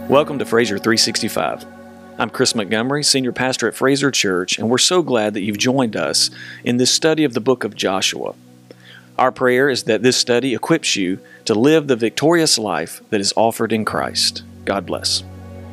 Welcome to Fraser 365. I'm Chris Montgomery, Senior Pastor at Fraser Church, and we're so glad that you've joined us in this study of the book of Joshua. Our prayer is that this study equips you to live the victorious life that is offered in Christ. God bless.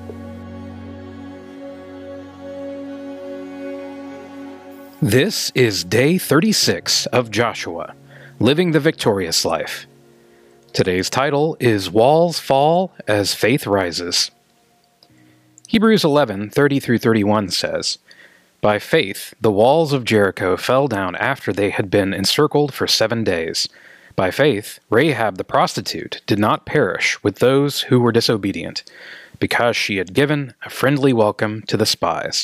This is day 36 of Joshua, Living the Victorious Life. Today's title is Walls Fall as Faith Rises. Hebrews 11:30-31 says, "By faith the walls of Jericho fell down after they had been encircled for 7 days. By faith Rahab the prostitute did not perish with those who were disobedient, because she had given a friendly welcome to the spies."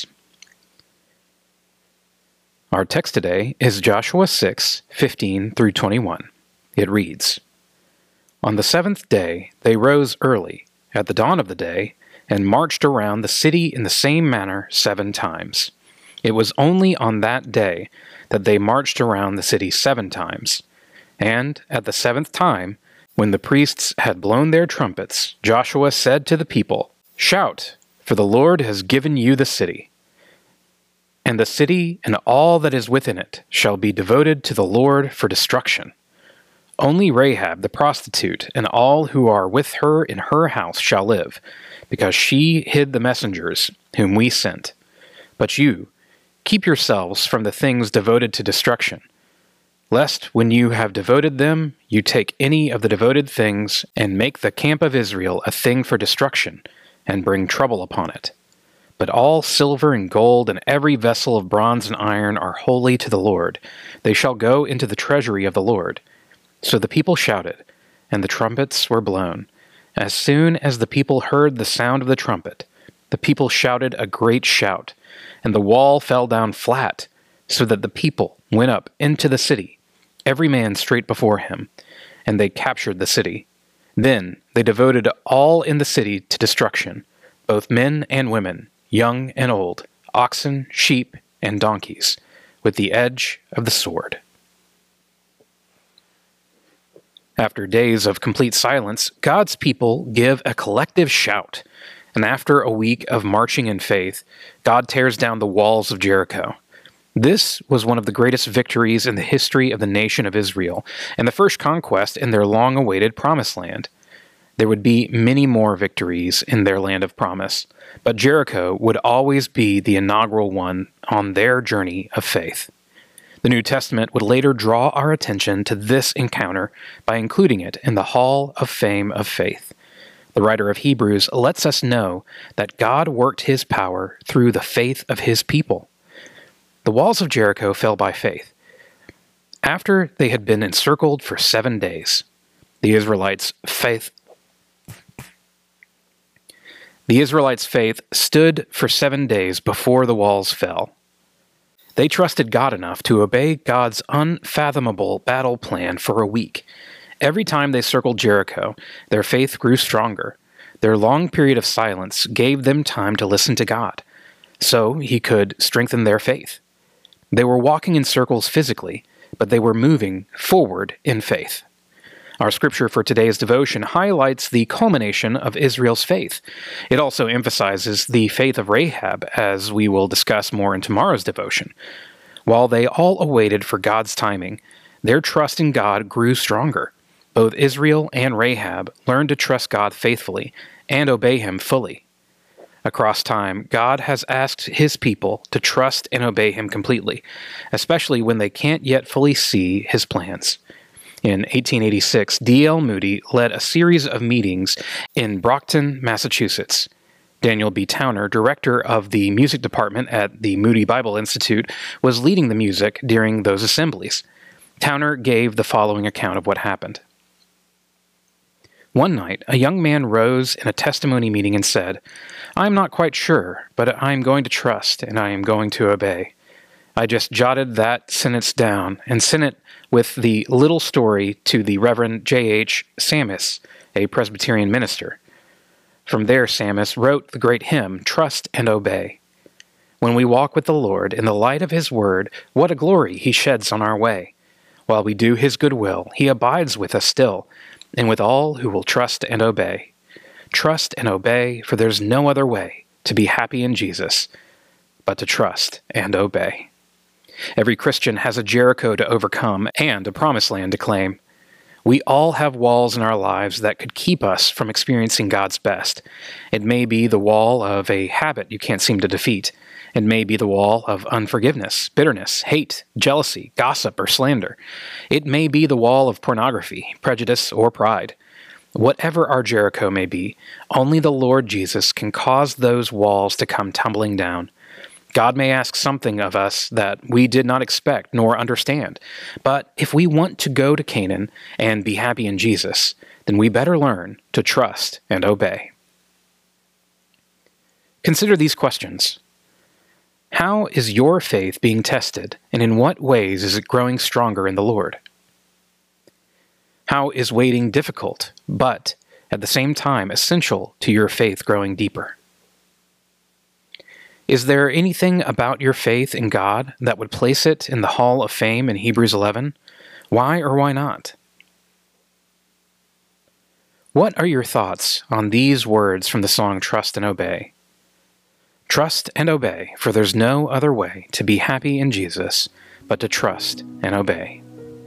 Our text today is Joshua 6:15-21. It reads, "On the 7th day they rose early, at the dawn of the day, and marched around the city in the same manner 7 times. It was only on that day that they marched around the city 7 times. And at the 7th time, when the priests had blown their trumpets, Joshua said to the people, 'Shout, for the Lord has given you the city. And the city and all that is within it shall be devoted to the Lord for destruction. Only Rahab the prostitute and all who are with her in her house shall live, because she hid the messengers whom we sent. But you, keep yourselves from the things devoted to destruction, lest when you have devoted them, you take any of the devoted things and make the camp of Israel a thing for destruction, and bring trouble upon it. But all silver and gold and every vessel of bronze and iron are holy to the Lord. They shall go into the treasury of the Lord.' So the people shouted, and the trumpets were blown. As soon as the people heard the sound of the trumpet, the people shouted a great shout, and the wall fell down flat, so that the people went up into the city, every man straight before him, and they captured the city. Then they devoted all in the city to destruction, both men and women, young and old, oxen, sheep, and donkeys, with the edge of the sword." After days of complete silence, God's people give a collective shout, and after a week of marching in faith, God tears down the walls of Jericho. This was one of the greatest victories in the history of the nation of Israel, and the first conquest in their long-awaited Promised Land. There would be many more victories in their land of promise, but Jericho would always be the inaugural one on their journey of faith. The New Testament would later draw our attention to this encounter by including it in the Hall of Fame of Faith. The writer of Hebrews lets us know that God worked his power through the faith of his people. The walls of Jericho fell by faith. After they had been encircled for 7 days, the Israelites' faith stood for 7 days before the walls fell. They trusted God enough to obey God's unfathomable battle plan for a week. Every time they circled Jericho, their faith grew stronger. Their long period of silence gave them time to listen to God, so he could strengthen their faith. They were walking in circles physically, but they were moving forward in faith. Our scripture for today's devotion highlights the culmination of Israel's faith. It also emphasizes the faith of Rahab, as we will discuss more in tomorrow's devotion. While they all awaited for God's timing, their trust in God grew stronger. Both Israel and Rahab learned to trust God faithfully and obey him fully. Across time, God has asked his people to trust and obey him completely, especially when they can't yet fully see his plans. In 1886, D.L. Moody led a series of meetings in Brockton, Massachusetts. Daniel B. Towner, director of the music department at the Moody Bible Institute, was leading the music during those assemblies. Towner gave the following account of what happened. "One night, a young man rose in a testimony meeting and said, 'I am not quite sure, but I am going to trust and I am going to obey.' I just jotted that sentence down and sent it with the little story to the Reverend J.H. Sammis, a Presbyterian minister. From there, Sammis wrote the great hymn, 'Trust and Obey.' When we walk with the Lord in the light of his word, what a glory he sheds on our way. While we do his good will, he abides with us still, and with all who will trust and obey. trust and obey, for there's no other way to be happy in Jesus but to trust and obey. Every Christian has a Jericho to overcome and a promised land to claim. We all have walls in our lives that could keep us from experiencing God's best. It may be the wall of a habit you can't seem to defeat. It may be the wall of unforgiveness, bitterness, hate, jealousy, gossip, or slander. It may be the wall of pornography, prejudice, or pride. Whatever our Jericho may be, only the Lord Jesus can cause those walls to come tumbling down. God may ask something of us that we did not expect nor understand, but if we want to go to Canaan and be happy in Jesus, then we better learn to trust and obey. Consider these questions. How is your faith being tested, and in what ways is it growing stronger in the Lord? How is waiting difficult, but at the same time essential to your faith growing deeper? Is there anything about your faith in God that would place it in the Hall of Fame in Hebrews 11? Why or why not? What are your thoughts on these words from the song Trust and Obey? Trust and obey, for there's no other way to be happy in Jesus but to trust and obey.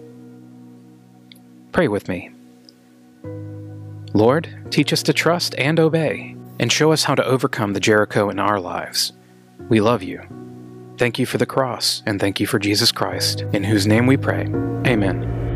Pray with me. Lord, teach us to trust and obey, and show us how to overcome the Jericho in our lives. We love you. Thank you for the cross, and thank you for Jesus Christ, in whose name we pray. Amen.